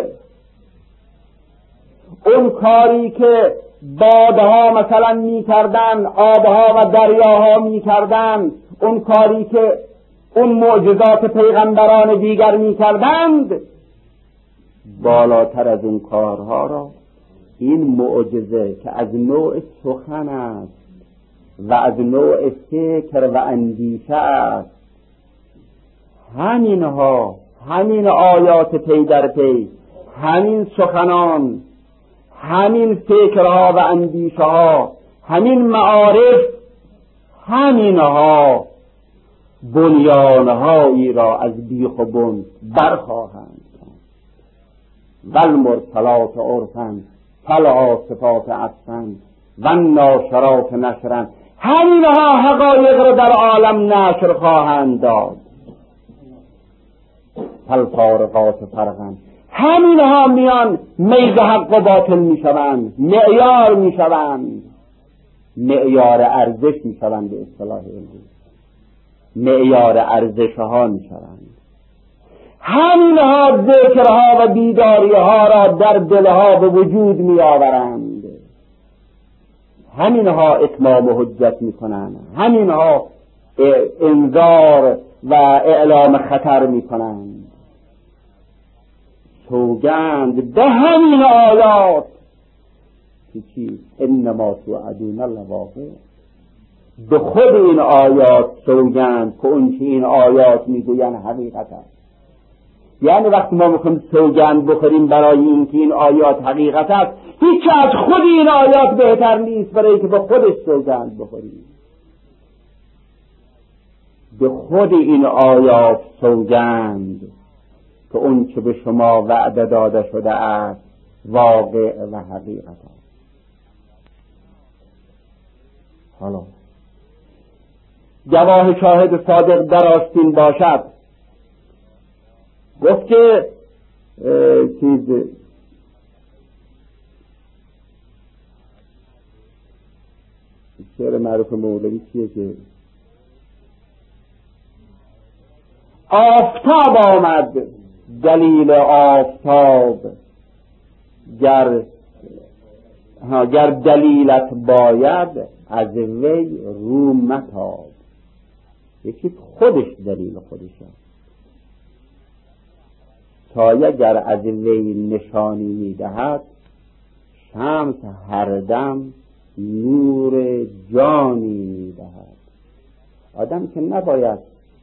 اون کاری که بادها مثلا میکردن، آبها و دریاها میکردن، اون کاری که اون معجزات پیغمبران دیگر میکردند، بالاتر از اون کارها را این معجزه که از نوع سخن است و از نوع فکر و اندیشه است، همینها همین آیات پی در پی، همین سخنان، همین فکرها و اندیشه ها، همین معارف، همینها بنیانهایی را از بیخ و بن برخواهند والمرسلات عرفا فالعاصفات عصفا والناشرات نشرا. همینها حقایق را در عالم نشر خواهند داد. فالفارقات فرقا. همینها میان میز حق و باطل میشوند، معیار میشوند، معیار ارزش میشوند، به اصطلاح علمی معیار ارزشها میشوند. همینها ذکرها و بیداریها را در دلها به وجود میآورند. همینها اتمام حجت میکنند. همینها انذار و اعلام خطر میکنند. سوگند به همین آیات که چی؟ انما توعدون لواقع. به خود این آیات سوگند که اون چی این آیات میگوین حقیقت است. یعنی وقتی ما میخوایم سوگند بخوریم برای اینکه این آیات حقیقت است، هیچ از خود این آیات بهتر نیست برای که به خودش سوگند بخوریم. به خود این آیات سوگند که اون چه به شما وعده داده شده است واقع و حقیقت است. حالا گواه شاهد صادق در آستین باشد. گفت که شعر معروف مولوی چیه که آفتاب آمد دلیل آفتاب، گر دلیلت باید از وی رو متاب. یکی خودش دلیل خودش است. سایه گر از وی نشانی میدهد، شمس هر دم نور جانی میدهد. آدم که نباید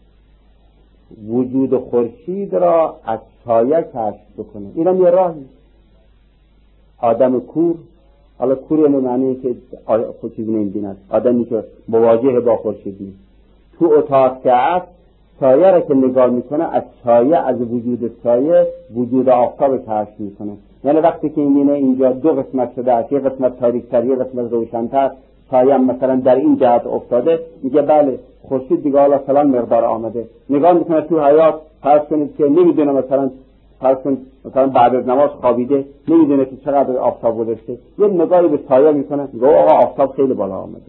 وجود خورشید را از سایه کشف بکنه. اینم یه راهی. آدم کور، حالا کور یعنی معنی که خود چیزی نمی‌بیند، آدمی که مواجه با خورشید نیست، تو اتاق که است سایه را که نگاه میکنه از سایه، از وجود سایه وجود آفتاب کشف میکنه. یعنی وقتی که اینه اینجا دو قسمت شده است، یه قسمت تاریک‌تر یه قسمت روشن‌تر، سایه مثلا در این جهت افتاده، میگه بله خورشید دیگه حالا فلان مقدار آمده. نگاه میکنه تو حیات، فرض کنید که نمیدونه مثلا بعد از نماز خوابیده، نمیدونه که چقدر آفتاب گذشته، یه نگاهی به سایه میکنه، میگه آقا آفتاب خیلی بالا آمده.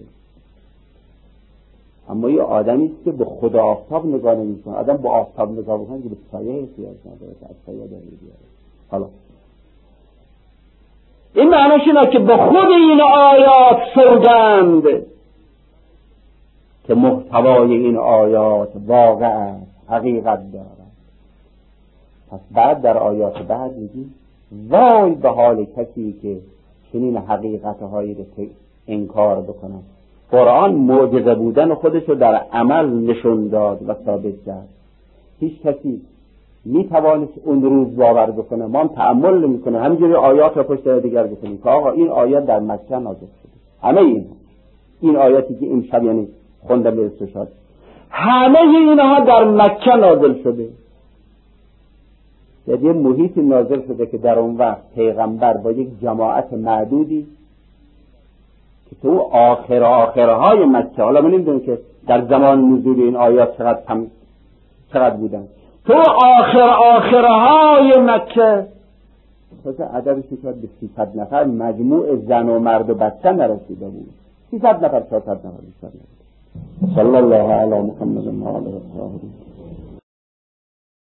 اما یه آدمی است که به خدا آفتاب نگاه نمیکنه. آدم با آفتاب نگاه بکنه که به سایه احتیاج نداره، از سایه داره بیاره. حالا این معنیش اینه که به خود این آیات سوگند که محتوای این آیات واقع است، حقیقت دارد. پس بعد در آیات بعد میگی وای به حال کسی که چنین حقیقتهایی رو انکار بکنه. قرآن معجزه بودن خودش رو در عمل نشون داد و ثابت کرد. هیچ کسی میتوانست اون روز باور بکنه. ما هم تأمل نمی‌کنه، همینجوری آیات رو پشت دیگر بکنیم که آقا این آیات در مکه نازل شده. همه این آیاتی که این شب یعنی خوندم به استشهاد، همه اینها در مکه نازل شده. یعنی محیطی نازل شده که در اون وقت پیغمبر با یک جماعت معدودی که تو آخرهای مکه، حالا من نمیدونم که در زمان نزول این آیات چقدر بودن، تو آخرهای مکه تازه عددش شد به 300 نفر، مجموع زن و مرد و بچه نرسیده بود. 300 نفر 400 نفر بیشتر نبود. صلی الله علی محمد و آله و صحبه.